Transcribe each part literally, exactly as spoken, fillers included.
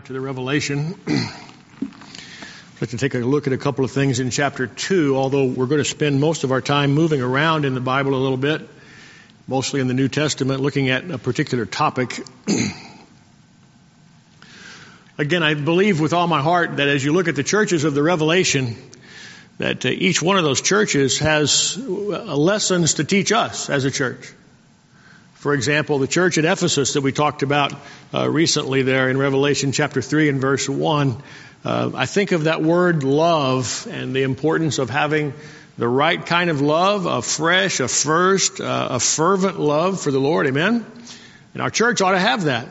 To the Revelation. I'd like to take a look at a couple of things in chapter two, although we're going to spend most of our time moving around in the Bible a little bit, mostly in the New Testament, looking at a particular topic. Again, I believe with all my heart that as you look at the churches of the Revelation, that uh, each one of those churches has uh, lessons to teach us as a church. For example, the church at Ephesus that we talked about uh, recently there in Revelation chapter three and verse one, uh, I think of that word love and the importance of having the right kind of love, a fresh, a first, uh, a fervent love for the Lord. Amen? And our church ought to have that.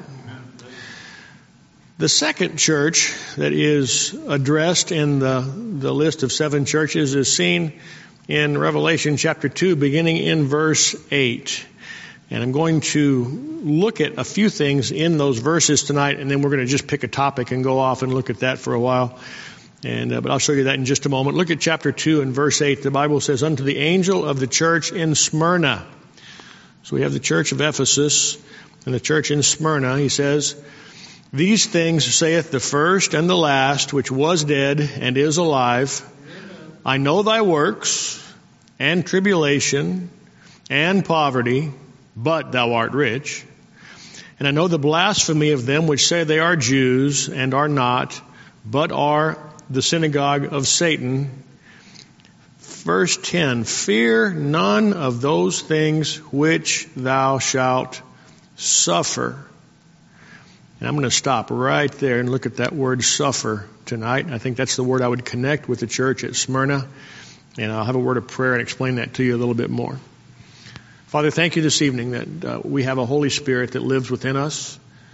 The second church that is addressed in the, the list of seven churches is seen in Revelation chapter two, beginning in verse eight. And I'm going to look at a few things in those verses tonight, and then we're going to just pick a topic and go off and look at that for a while. And uh, but I'll show you that in just a moment. Look at chapter two and verse eight. The Bible says, "Unto the angel of the church in Smyrna." So we have the church of Ephesus and the church in Smyrna. He says, "These things saith the first and the last, which was dead and is alive. I know thy works, and tribulation, and poverty, but thou art rich. And I know the blasphemy of them which say they are Jews, and are not, but are the synagogue of Satan." Verse ten, "Fear none of those things which thou shalt suffer." And I'm going to stop right there and look at that word suffer tonight. I think that's the word I would connect with the church at Smyrna. And I'll have a word of prayer and explain that to you a little bit more. Father, thank you this evening that uh, we have a Holy Spirit that lives within us,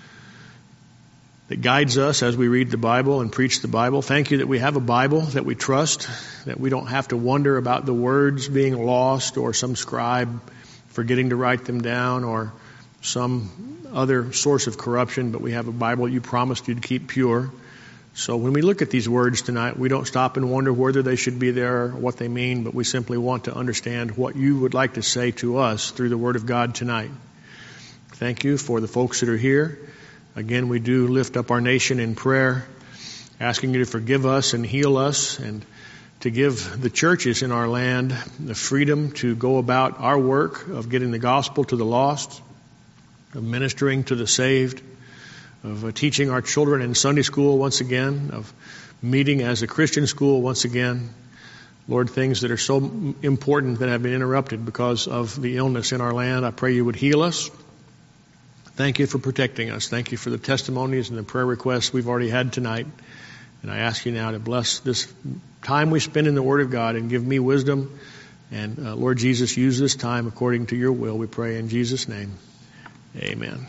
that guides us as we read the Bible and preach the Bible. Thank you that we have a Bible that we trust, that we don't have to wonder about the words being lost or some scribe forgetting to write them down or some other source of corruption, but we have a Bible you promised you'd keep pure. So when we look at these words tonight, we don't stop and wonder whether they should be there or what they mean, but we simply want to understand what you would like to say to us through the Word of God tonight. Thank you for the folks that are here. Again, we do lift up our nation in prayer, asking you to forgive us and heal us and to give the churches in our land the freedom to go about our work of getting the gospel to the lost, of ministering to the saved, of uh, teaching our children in Sunday school once again, of meeting as a Christian school once again. Lord, things that are so important that have been interrupted because of the illness in our land, I pray you would heal us. Thank you for protecting us. Thank you for the testimonies and the prayer requests we've already had tonight. And I ask you now to bless this time we spend in the Word of God and give me wisdom. And uh, Lord Jesus, use this time according to your will, we pray in Jesus' name. Amen.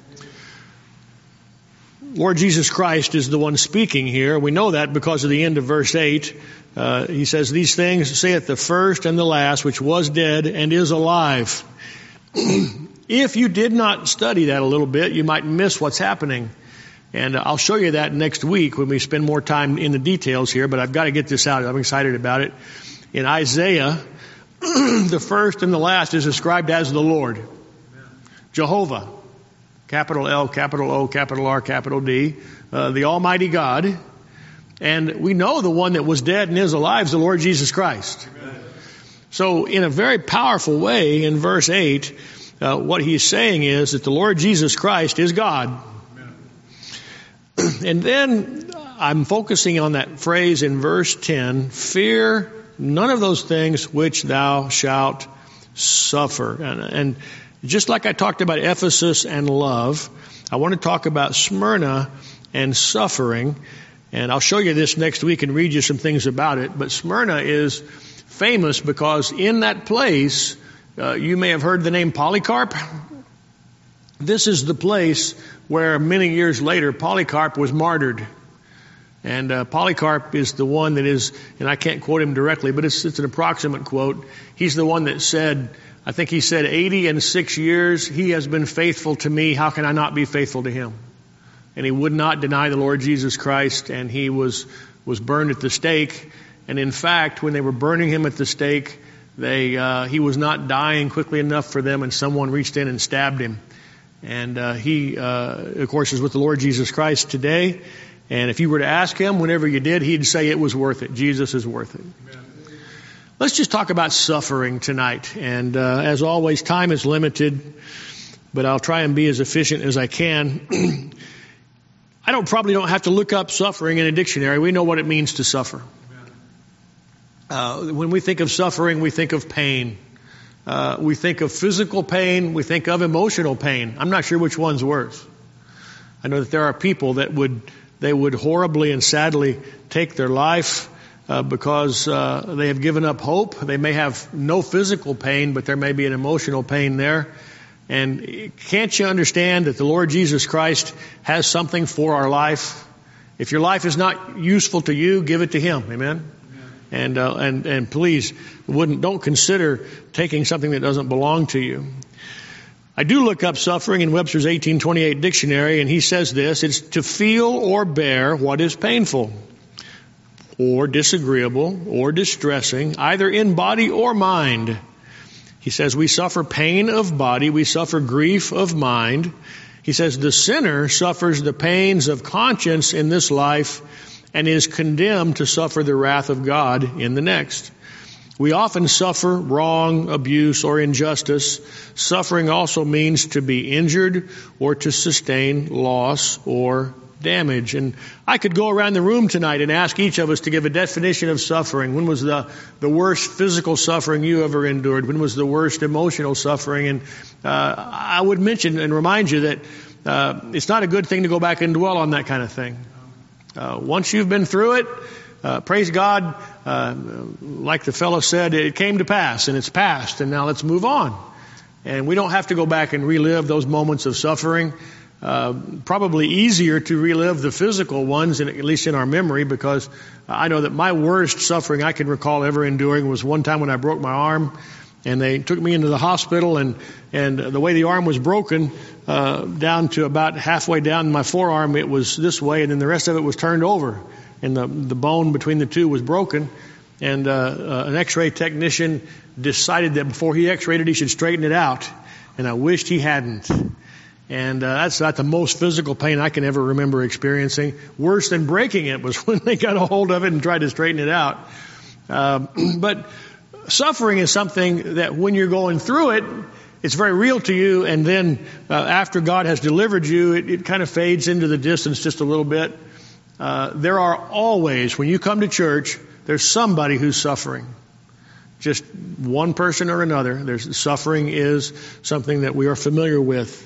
Lord Jesus Christ is the one speaking here. We know that because of the end of verse eight. Uh, he says, "These things saith the first and the last, which was dead and is alive." If you did not study that a little bit, you might miss what's happening. And I'll show you that next week when we spend more time in the details here, but I've got to get this out. I'm excited about it. In Isaiah, the first and the last is described as the Lord. Jehovah. Capital L, capital O, capital R, capital D, uh, the Almighty God. And we know the one that was dead and is alive is the Lord Jesus Christ. Amen. So in a very powerful way in verse eight, uh, what he's saying is that the Lord Jesus Christ is God. Amen. And then I'm focusing on that phrase in verse ten, "Fear none of those things which thou shalt suffer." And, and just like I talked about Ephesus and love, I want to talk about Smyrna and suffering. And I'll show you this next week and read you some things about it. But Smyrna is famous because in that place, uh, you may have heard the name Polycarp. This is the place where many years later Polycarp was martyred. And uh, Polycarp is the one that is, and I can't quote him directly, but it's, it's an approximate quote. He's the one that said, I think he said, eighty and six years, he has been faithful to me. How can I not be faithful to him? And he would not deny the Lord Jesus Christ, and he was, was burned at the stake. And in fact, when they were burning him at the stake, they, uh, he was not dying quickly enough for them, and someone reached in and stabbed him. And uh, he, uh, of course, is with the Lord Jesus Christ today. And if you were to ask him, whenever you did, he'd say it was worth it. Jesus is worth it. Amen. Let's just talk about suffering tonight. And uh, as always, time is limited, but I'll try and be as efficient as I can. I don't probably don't have to look up suffering in a dictionary. We know what it means to suffer. Uh, when we think of suffering, we think of pain. Uh, we think of physical pain. We think of emotional pain. I'm not sure which one's worse. I know that there are people that would, they would horribly and sadly take their life uh, because uh, they have given up hope. They may have no physical pain, but there may be an emotional pain there. And can't you understand that the Lord Jesus Christ has something for our life? If your life is not useful to you, give it to Him. Amen? And, uh, and, and please wouldn't, don't consider taking something that doesn't belong to you. I do look up suffering in Webster's eighteen twenty-eight dictionary, and he says this: it's to feel or bear what is painful or disagreeable or distressing, either in body or mind. He says we suffer pain of body, we suffer grief of mind. He says the sinner suffers the pains of conscience in this life and is condemned to suffer the wrath of God in the next. We often suffer wrong, abuse, or injustice. Suffering also means to be injured or to sustain loss or damage. And I could go around the room tonight and ask each of us to give a definition of suffering. When was the, the worst physical suffering you ever endured? When was the worst emotional suffering? And uh, I would mention and remind you that uh, it's not a good thing to go back and dwell on that kind of thing. Uh, once you've been through it, uh, praise God, uh, like the fellow said, it came to pass and it's past, and now let's move on. And we don't have to go back and relive those moments of suffering. Uh, probably easier to relive the physical ones, in, at least in our memory, because I know that my worst suffering I can recall ever enduring was one time when I broke my arm, and they took me into the hospital, and, and the way the arm was broken, uh, down to about halfway down my forearm, it was this way, and then the rest of it was turned over, and the, the bone between the two was broken. And uh, uh, an x-ray technician decided that before he x-rayed it, he should straighten it out. And I wished he hadn't. And uh, that's not the most physical pain I can ever remember experiencing. Worse than breaking it was when they got a hold of it and tried to straighten it out. Uh, but suffering is something that when you're going through it, it's very real to you. And then uh, after God has delivered you, it, it kind of fades into the distance just a little bit. Uh, there are always, when you come to church, there's somebody who's suffering. Just one person or another. There's suffering is something that we are familiar with.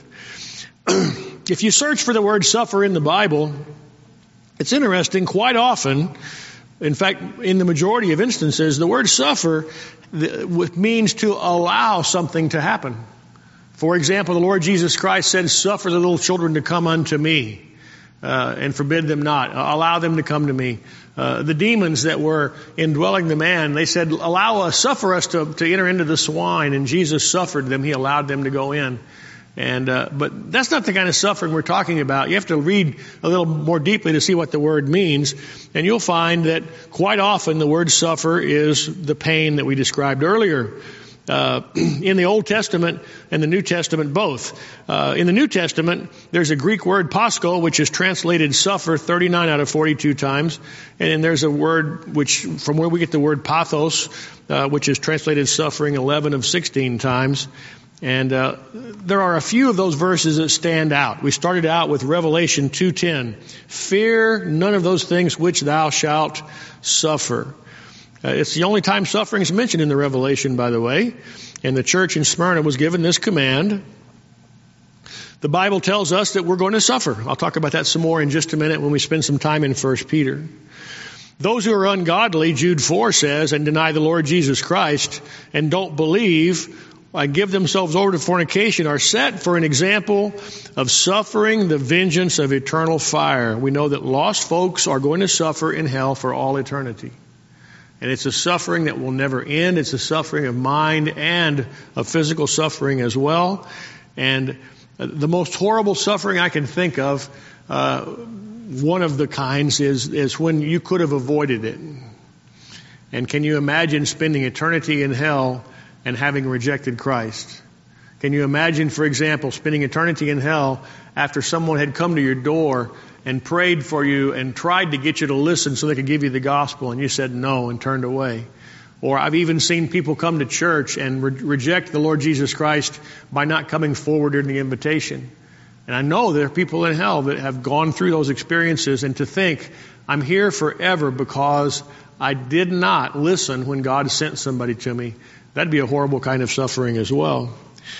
If you search for the word suffer in the Bible, it's interesting. Quite often, in fact, in the majority of instances, the word suffer means to allow something to happen. For example, the Lord Jesus Christ said, "Suffer the little children to come unto me." Uh, and forbid them not. Uh, allow them to come to me. Uh, the demons that were indwelling the man, they said, allow us, suffer us to, to enter into the swine. And Jesus suffered them. He allowed them to go in. And, uh, but that's not the kind of suffering we're talking about. You have to read a little more deeply to see what the word means. And you'll find that quite often the word suffer is the pain that we described earlier. Uh, in the Old Testament and the New Testament both. Uh, in the New Testament, there's a Greek word, pascho, which is translated suffer thirty-nine out of forty-two times. And then there's a word which, from where we get the word pathos, uh, which is translated suffering eleven of sixteen times. And uh, there are a few of those verses that stand out. We started out with Revelation two ten. Fear none of those things which thou shalt suffer. Uh, it's the only time suffering is mentioned in the Revelation, by the way. And the church in Smyrna was given this command. The Bible tells us that we're going to suffer. I'll talk about that some more in just a minute when we spend some time in First Peter. Those who are ungodly, Jude four says, and deny the Lord Jesus Christ and don't believe, and give themselves over to fornication, are set for an example of suffering the vengeance of eternal fire. We know that lost folks are going to suffer in hell for all eternity. And it's a suffering that will never end. It's a suffering of mind and of physical suffering as well. And the most horrible suffering I can think of, uh, one of the kinds is, is when you could have avoided it. And can you imagine spending eternity in hell and having rejected Christ? Can you imagine, for example, spending eternity in hell after someone had come to your door and prayed for you and tried to get you to listen so they could give you the gospel, and you said no and turned away? Or I've even seen people come to church and re- reject the Lord Jesus Christ by not coming forward in the invitation. And I know there are people in hell that have gone through those experiences, and to think, I'm here forever because I did not listen when God sent somebody to me, that'd be a horrible kind of suffering as well.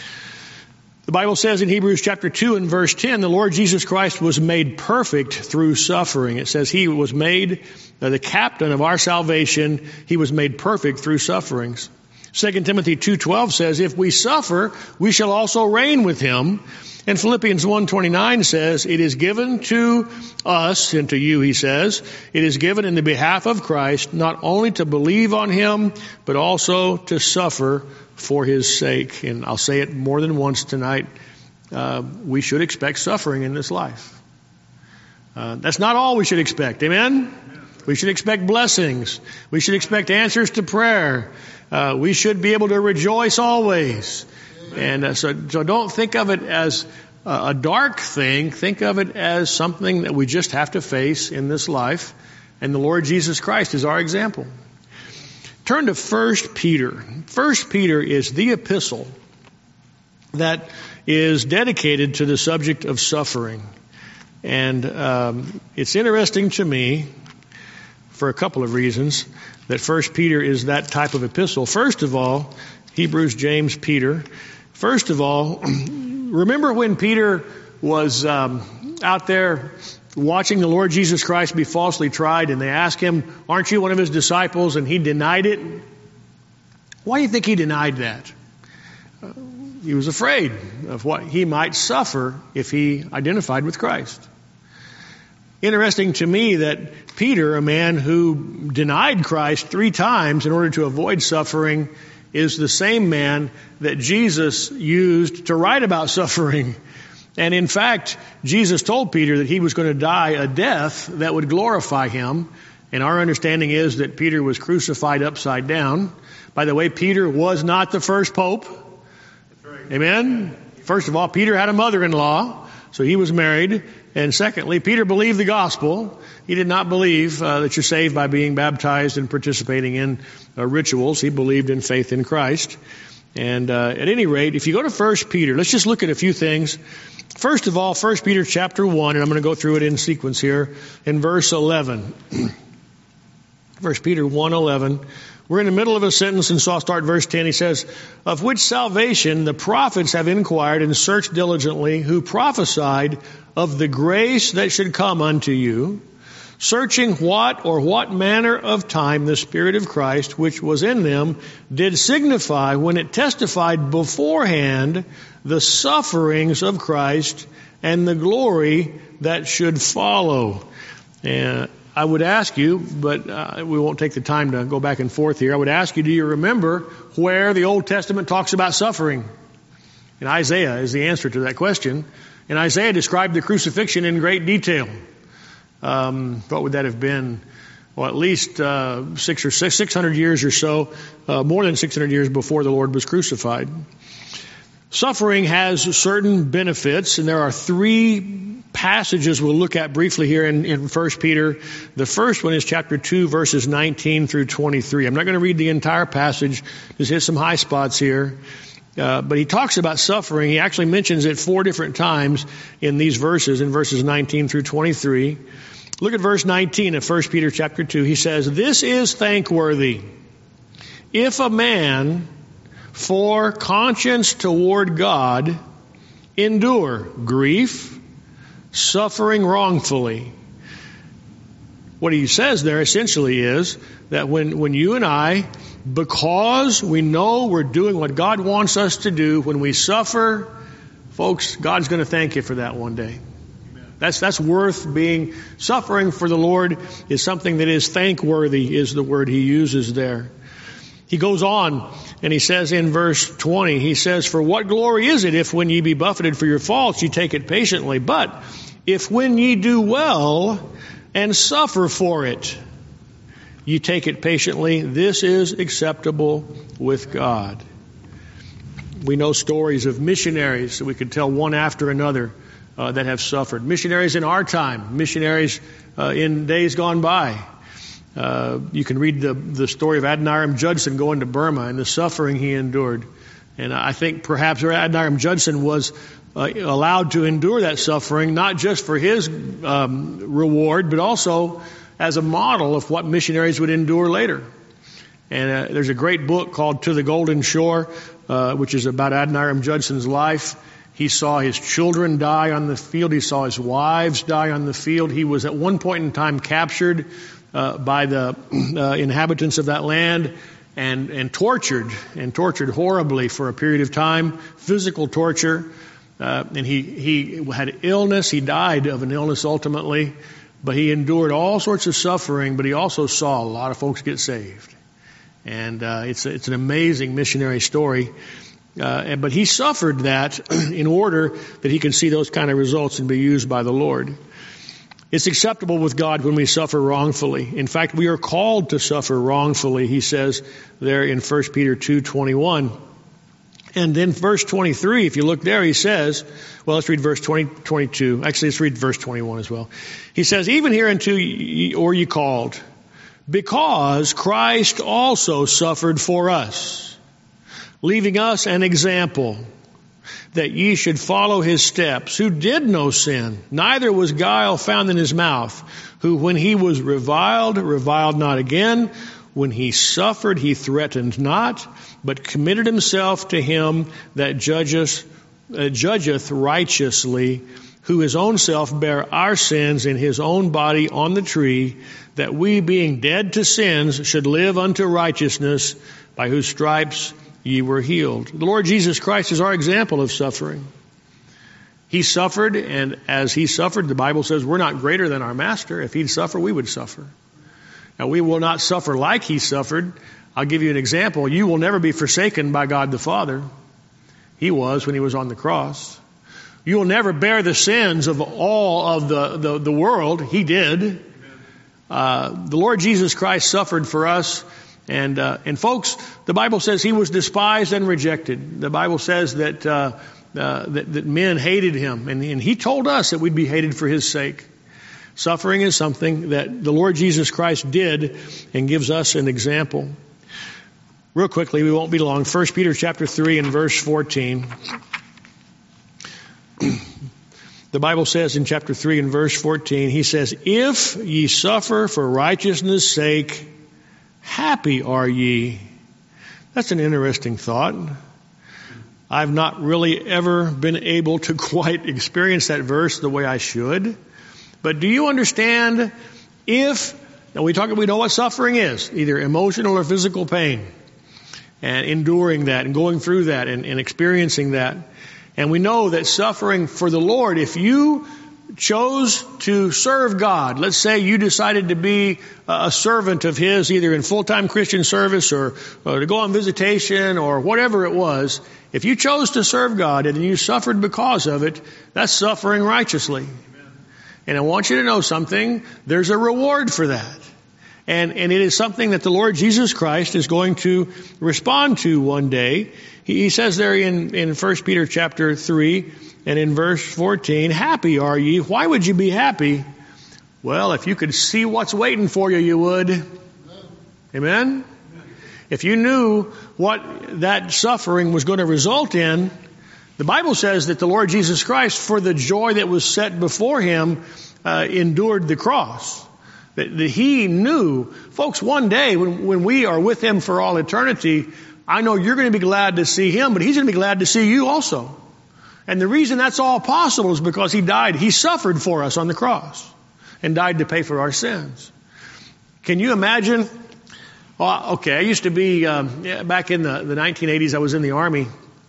The Bible says in Hebrews chapter two and verse ten, the Lord Jesus Christ was made perfect through suffering. It says he was made uh, the captain of our salvation. He was made perfect through sufferings. Second Timothy two twelve says, if we suffer, we shall also reign with him. And Philippians one twenty-nine says, it is given to us, and to you, he says, it is given in the behalf of Christ, not only to believe on him, but also to suffer for his sake. And I'll say it more than once tonight. Uh, we should expect suffering in this life. Uh, that's not all we should expect. Amen? We should expect blessings. We should expect answers to prayer. Uh, we should be able to rejoice always. And uh, so, so don't think of it as a, a dark thing. Think of it as something that we just have to face in this life. And the Lord Jesus Christ is our example. Turn to First Peter. First Peter is the epistle that is dedicated to the subject of suffering. And um, it's interesting to me, for a couple of reasons, that First Peter is that type of epistle. First of all, Hebrews, James, Peter. First of all, remember when Peter was um, out there watching the Lord Jesus Christ be falsely tried, and they asked him, aren't you one of his disciples? And he denied it. Why do you think he denied that? Uh, he was afraid of what he might suffer if he identified with Christ. Interesting to me that Peter, a man who denied Christ three times in order to avoid suffering, is the same man that Jesus used to write about suffering. And in fact, Jesus told Peter that he was going to die a death that would glorify him. And our understanding is that Peter was crucified upside down. By the way, Peter was not the first pope. Amen? First of all, Peter had a mother-in-law, so he was married. And secondly, Peter believed the gospel. He did not believe uh, that you're saved by being baptized and participating in uh, rituals. He believed in faith in Christ. And uh, at any rate, if you go to First Peter, let's just look at a few things. First of all, First Peter chapter one, and I'm going to go through it in sequence here, in verse eleven. First Peter one eleven. We're in the middle of a sentence, and so I'll start verse ten. He says, of which salvation the prophets have inquired and searched diligently, who prophesied of the grace that should come unto you, searching what or what manner of time the Spirit of Christ, which was in them, did signify when it testified beforehand the sufferings of Christ and the glory that should follow. And I would ask you, but uh, we won't take the time to go back and forth here. I would ask you, do you remember where the Old Testament talks about suffering? And Isaiah is the answer to that question. And Isaiah described the crucifixion in great detail. Um, what would that have been? Well, at least uh, six or six, six hundred years or so, uh, more than six hundred years before the Lord was crucified. Suffering has certain benefits, and there are three passages we'll look at briefly here in, in First Peter. The first one is chapter two, verses nineteen through twenty-three. I'm not going to read the entire passage. Just hit some high spots here. Uh, but he talks about suffering. He actually mentions it four different times in these verses, in verses nineteen through twenty-three. Look at verse nineteen of First Peter chapter two. He says, this is thankworthy, if a man for conscience toward God endure grief, suffering wrongfully. What he says there essentially is that when, when you and I, because we know we're doing what God wants us to do, when we suffer, folks, God's going to thank you for that one day. Amen. That's, that's worth being. Suffering for the Lord is something that is thankworthy, is the word he uses there. He goes on and he says in verse twenty, he says, for what glory is it if when ye be buffeted for your faults, ye take it patiently? But if when ye do well and suffer for it, ye take it patiently, this is acceptable with God. we know stories of missionaries that we could tell one after another uh, that have suffered. Missionaries in our time, missionaries uh, in days gone by. Uh, you can read the, the story of Adoniram Judson going to Burma and the suffering he endured. And I think perhaps Adoniram Judson was uh, allowed to endure that suffering, not just for his um, reward, but also as a model of what missionaries would endure later. And uh, there's a great book called To the Golden Shore, uh, which is about Adoniram Judson's life. He saw his children die on the field. He saw his wives die on the field. He was at one point in time captured uh, by the uh, inhabitants of that land and, and tortured, and tortured horribly for a period of time, physical torture. Uh, and he, he had illness. He died of an illness ultimately, but he endured all sorts of suffering, but he also saw a lot of folks get saved. And uh, it's, it's an amazing missionary story. Uh, but he suffered that in order that he can see those kind of results and be used by the Lord. It's acceptable with God when we suffer wrongfully. In fact, we are called to suffer wrongfully, he says there in First Peter two twenty-one. And then verse twenty-three, if you look there, he says, well, let's read verse twenty, twenty-two. Actually, let's read verse twenty-one as well. He says, even hereunto are ye called, because Christ also suffered for us, leaving us an example, that ye should follow his steps, who did no sin, neither was guile found in his mouth, who when he was reviled, reviled not again, when he suffered, he threatened not, but committed himself to him that judgeth, uh, judgeth righteously, who his own self bare our sins in his own body on the tree, that we being dead to sins should live unto righteousness, by whose stripes ye were healed. The Lord Jesus Christ is our example of suffering. He suffered, and as he suffered, the Bible says we're not greater than our master. If he'd suffer, we would suffer. Now, we will not suffer like he suffered. I'll give you an example. You will never be forsaken by God the Father. He was when he was on the cross. You will never bear the sins of all of the, the, the world. He did. Uh, the Lord Jesus Christ suffered for us. And, uh, and folks, the Bible says he was despised and rejected. The Bible says that, uh, uh, that, that men hated him. And, and he told us that we'd be hated for his sake. Suffering is something that the Lord Jesus Christ did and gives us an example. Real quickly, we won't be long. First Peter chapter three and verse fourteen. The Bible says in chapter three and verse fourteen, he says, if ye suffer for righteousness' sake, happy are ye. That's an interesting thought. I've not really ever been able to quite experience that verse the way I should. But do you understand if, now we talk, we know what suffering is, either emotional or physical pain, and enduring that and going through that and, and experiencing that. And we know that suffering for the Lord, if you chose to serve God, let's say you decided to be a servant of his, either in full-time Christian service or, or to go on visitation or whatever it was, if you chose to serve God and you suffered because of it, that's suffering righteously. And I want you to know something. There's a reward for that. And, and it is something that the Lord Jesus Christ is going to respond to one day. He, he says there in, in First Peter chapter three and in verse fourteen, happy are ye. Why would you be happy? Well, if you could see what's waiting for you, you would. Amen? Amen? If you knew what that suffering was going to result in, the Bible says that the Lord Jesus Christ, for the joy that was set before him, uh, endured the cross. That, that he knew, folks, one day when, when we are with him for all eternity, I know you're going to be glad to see him, but he's going to be glad to see you also. And the reason that's all possible is because he died. He suffered for us on the cross and died to pay for our sins. Can you imagine? Well, okay, I used to be, um, yeah, back in the, the nineteen eighties, I was in the Army.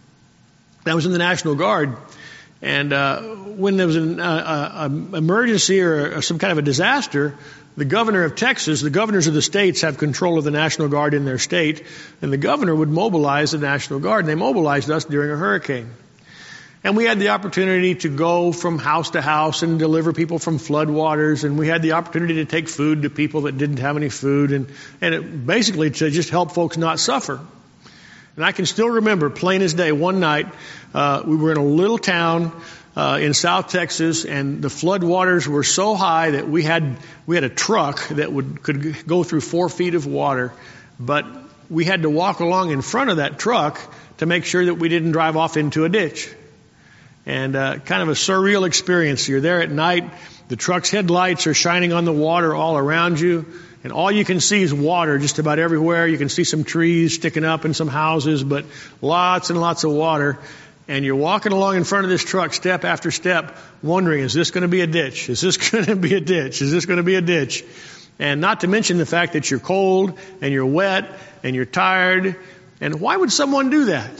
I was in the National Guard. And uh, when there was an uh, uh, emergency or, or some kind of a disaster, the governor of Texas, the governors of the states have control of the National Guard in their state, and the governor would mobilize the National Guard, and they mobilized us during a hurricane. And we had the opportunity to go from house to house and deliver people from floodwaters, and we had the opportunity to take food to people that didn't have any food, and, and it basically to just help folks not suffer. And I can still remember, plain as day, one night, uh, we were in a little town, uh, in South Texas, and the flood waters were so high that we had, we had a truck that would, could go through four feet of water, but we had to walk along in front of that truck to make sure that we didn't drive off into a ditch. And, uh, kind of a surreal experience. You're there at night, the truck's headlights are shining on the water all around you. And all you can see is water just about everywhere. You can see some trees sticking up in some houses, but lots and lots of water. And you're walking along in front of this truck step after step, wondering, is this going to be a ditch? Is this going to be a ditch? Is this going to be a ditch? And not to mention the fact that you're cold and you're wet and you're tired. And why would someone do that?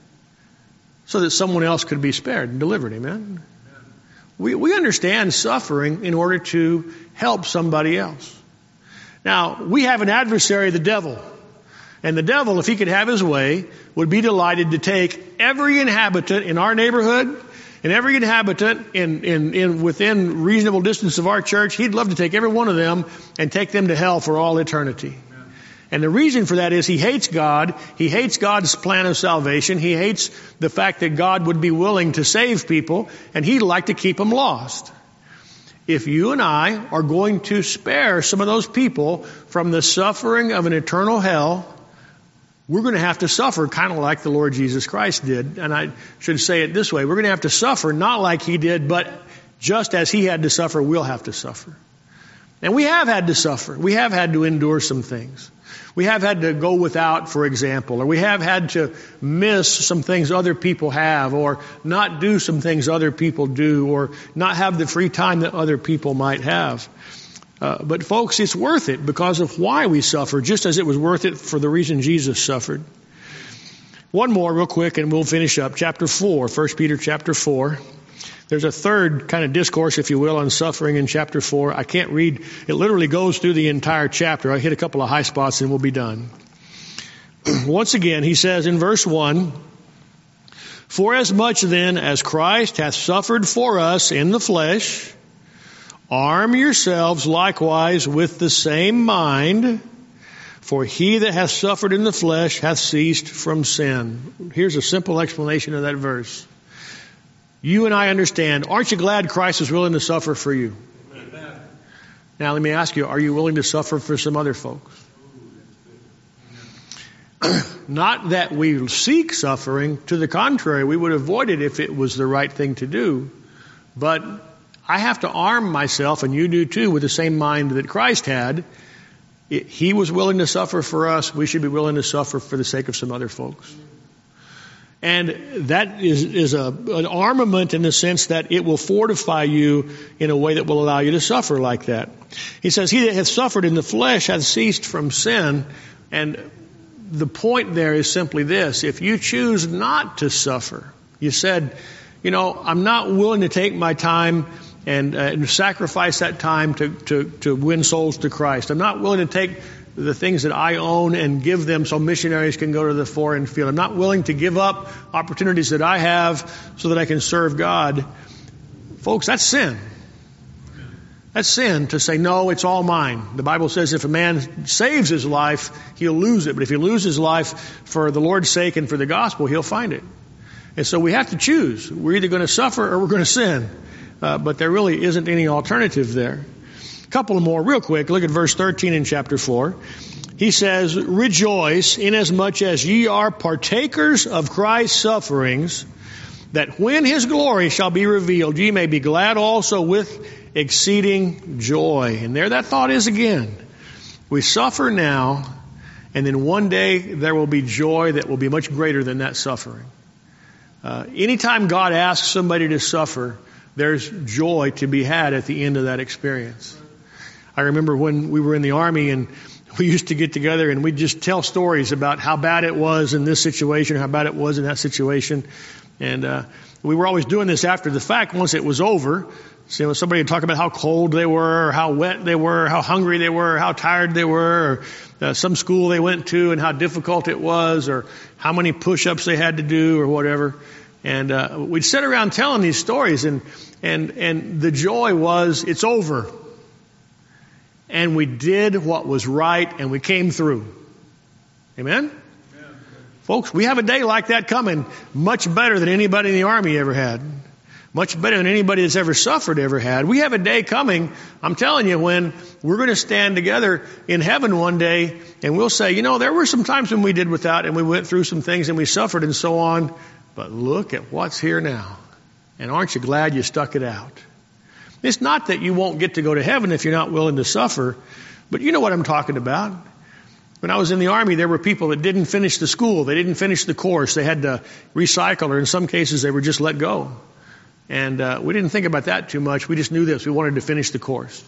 So that someone else could be spared and delivered. Amen? We, we understand suffering in order to help somebody else. Now, we have an adversary, the devil. And the devil, if he could have his way, would be delighted to take every inhabitant in our neighborhood and every inhabitant in, in, in within reasonable distance of our church. He'd love to take every one of them and take them to hell for all eternity. And the reason for that is he hates God. He hates God's plan of salvation. He hates the fact that God would be willing to save people, and he'd like to keep them lost. If you and I are going to spare some of those people from the suffering of an eternal hell, we're going to have to suffer kind of like the Lord Jesus Christ did. And I should say it this way. We're going to have to suffer not like he did, but just as he had to suffer, we'll have to suffer. And we have had to suffer. We have had to endure some things. We have had to go without, for example, or we have had to miss some things other people have, or not do some things other people do, or not have the free time that other people might have. Uh, but folks, it's worth it because of why we suffer, just as it was worth it for the reason Jesus suffered. One more real quick and we'll finish up. Chapter four, First Peter chapter four. There's a third kind of discourse, if you will, on suffering in chapter four. I can't read. It literally goes through the entire chapter. I hit a couple of high spots and we'll be done. Once again, he says in verse one, "For as much then as Christ hath suffered for us in the flesh, arm yourselves likewise with the same mind, for he that hath suffered in the flesh hath ceased from sin." Here's a simple explanation of that verse. You and I understand. Aren't you glad Christ is willing to suffer for you? Amen. Now let me ask you, are you willing to suffer for some other folks? Not that we seek suffering. To the contrary, we would avoid it if it was the right thing to do. But I have to arm myself, and you do too, with the same mind that Christ had. It, he was willing to suffer for us. We should be willing to suffer for the sake of some other folks. And that is, is a, an armament in the sense that it will fortify you in a way that will allow you to suffer like that. He says, "He that hath suffered in the flesh hath ceased from sin." And the point there is simply this. If you choose not to suffer, you said, you know, I'm not willing to take my time and, uh, and sacrifice that time to, to, to win souls to Christ. I'm not willing to take the things that I own and give them so missionaries can go to the foreign field. I'm not willing to give up opportunities that I have so that I can serve God. Folks, that's sin. That's sin to say, no, it's all mine. The Bible says if a man saves his life, he'll lose it. But if he loses his life for the Lord's sake and for the gospel, he'll find it. And so we have to choose. We're either going to suffer or we're going to sin. Uh, but there really isn't any alternative there. A couple more real quick. Look at verse thirteen in chapter four. He says, "Rejoice inasmuch as ye are partakers of Christ's sufferings, that when his glory shall be revealed, ye may be glad also with exceeding joy." And there that thought is again. We suffer now, and then one day there will be joy that will be much greater than that suffering. Uh, anytime God asks somebody to suffer, there's joy to be had at the end of that experience. I remember when we were in the Army and we used to get together and we'd just tell stories about how bad it was in this situation, how bad it was in that situation. And uh, we were always doing this after the fact once it was over. So somebody would talk about how cold they were, or how wet they were, how hungry they were, how tired they were, or uh, some school they went to and how difficult it was, or how many push-ups they had to do or whatever. And uh, we'd sit around telling these stories, and and and the joy was, it's over. And we did what was right, and we came through. Amen? Yeah. Folks, we have a day like that coming, much better than anybody in the Army ever had. Much better than anybody that's ever suffered ever had. We have a day coming, I'm telling you, when we're going to stand together in heaven one day and we'll say, you know, there were some times when we did without and we went through some things and we suffered and so on, but look at what's here now. And aren't you glad you stuck it out? It's not that you won't get to go to heaven if you're not willing to suffer, but you know what I'm talking about. When I was in the Army, there were people that didn't finish the school. They didn't finish the course. They had to recycle, or in some cases they were just let go. And uh, we didn't think about that too much. We just knew this. We wanted to finish the course.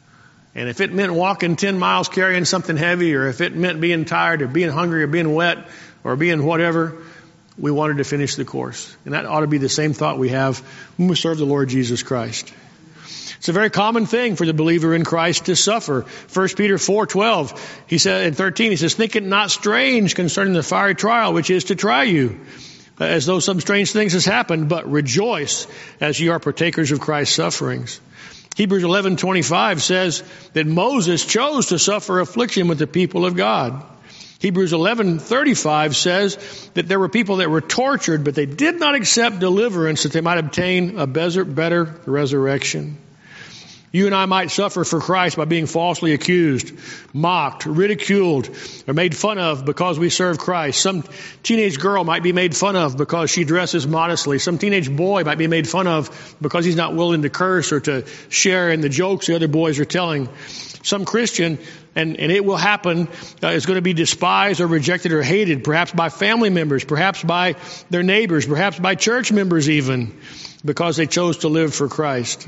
And if it meant walking ten miles carrying something heavy, or if it meant being tired or being hungry or being wet or being whatever, we wanted to finish the course. And that ought to be the same thought we have when we serve the Lord Jesus Christ. It's a very common thing for the believer in Christ to suffer. First Peter four twelve, he said in thirteen, he says, think it not strange concerning the fiery trial, which is to try you, as though some strange things has happened, but rejoice as ye are partakers of Christ's sufferings. Hebrews eleven twenty-five says that Moses chose to suffer affliction with the people of God. Hebrews eleven thirty-five says that there were people that were tortured, but they did not accept deliverance that they might obtain a better resurrection. You and I might suffer for Christ by being falsely accused, mocked, ridiculed, or made fun of because we serve Christ. Some teenage girl might be made fun of because she dresses modestly. Some teenage boy might be made fun of because he's not willing to curse or to share in the jokes the other boys are telling. Some Christian, and, and it will happen, uh, is going to be despised or rejected or hated, perhaps by family members, perhaps by their neighbors, perhaps by church members even, because they chose to live for Christ.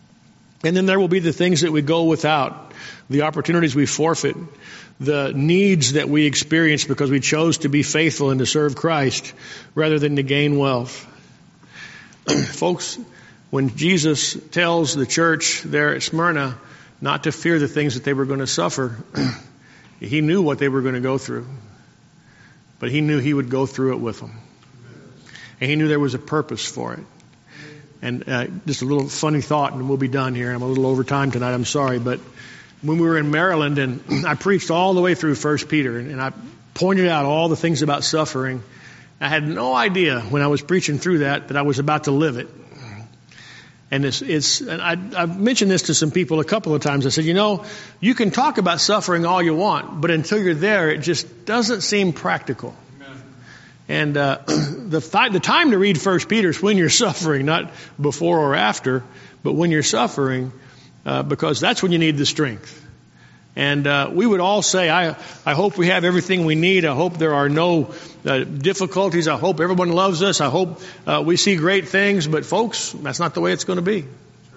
And then there will be the things that we go without, the opportunities we forfeit, the needs that we experience because we chose to be faithful and to serve Christ rather than to gain wealth. Folks, when Jesus tells the church there at Smyrna not to fear the things that they were going to suffer, he knew what they were going to go through. But he knew he would go through it with them. And he knew there was a purpose for it. And uh, just a little funny thought, and we'll be done here. I'm a little over time tonight, I'm sorry. But when we were in Maryland, and I preached all the way through First Peter, and, and I pointed out all the things about suffering, I had no idea when I was preaching through that that I was about to live it. And it's, it's and I, I've mentioned this to some people a couple of times. I said, you know, you can talk about suffering all you want, but until you're there, it just doesn't seem practical. And uh, the, th- the time to read First Peter is when you're suffering, not before or after, but when you're suffering, uh, because that's when you need the strength. And uh, we would all say, I, I hope we have everything we need. I hope there are no uh, difficulties. I hope everyone loves us. I hope uh, we see great things. But folks, that's not the way it's going to be.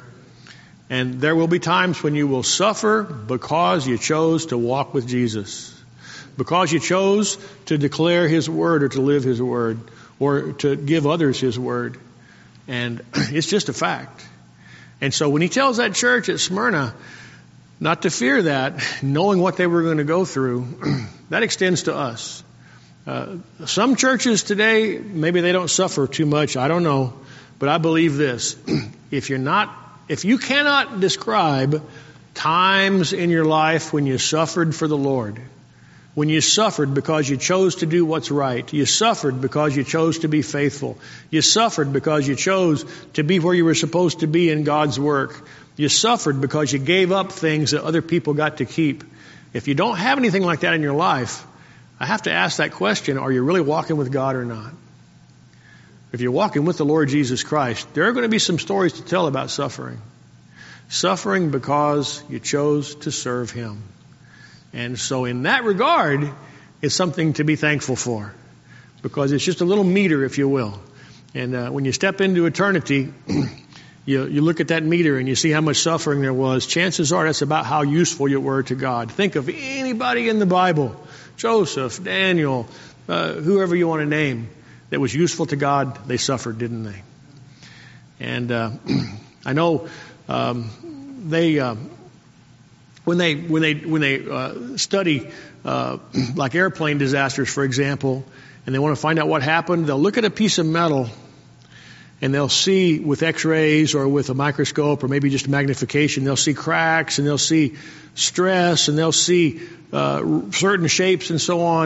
And there will be times when you will suffer because you chose to walk with Jesus. Because you chose to declare His word or to live His word or to give others His word. And it's just a fact. And so when he tells that church at Smyrna not to fear that, knowing what they were going to go through, that extends to us. Uh, some churches today, maybe they don't suffer too much. I don't know. But I believe this. If you're not, if you cannot describe times in your life when you suffered for the Lord, when you suffered because you chose to do what's right. You suffered because you chose to be faithful. You suffered because you chose to be where you were supposed to be in God's work. You suffered because you gave up things that other people got to keep. If you don't have anything like that in your life, I have to ask that question, are you really walking with God or not? If you're walking with the Lord Jesus Christ, there are going to be some stories to tell about suffering. Suffering because you chose to serve Him. And so in that regard, it's something to be thankful for, because it's just a little meter, if you will. And uh, when you step into eternity, you, you look at that meter and you see how much suffering there was. Chances are that's about how useful you were to God. Think of anybody in the Bible, Joseph, Daniel, uh, whoever you want to name, that was useful to God. They suffered, didn't they? And uh, I know um, they... Uh, When they when they when they uh, study uh, like airplane disasters, for example, and they want to find out what happened, they'll look at a piece of metal and they'll see with X-rays or with a microscope or maybe just magnification, they'll see cracks and they'll see stress and they'll see uh, certain shapes and so on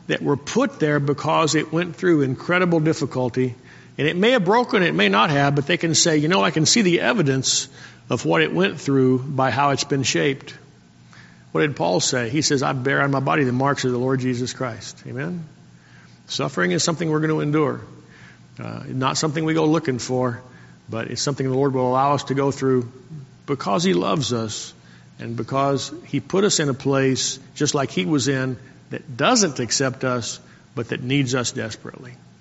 that were put there because it went through incredible difficulty. And it may have broken, it may not have, but they can say, you know, I can see the evidence of what it went through by how it's been shaped. What did Paul say? He says, I bear on my body the marks of the Lord Jesus Christ. Amen? Suffering is something we're going to endure. Uh, not something we go looking for, but it's something the Lord will allow us to go through because He loves us and because He put us in a place just like He was in that doesn't accept us, but that needs us desperately.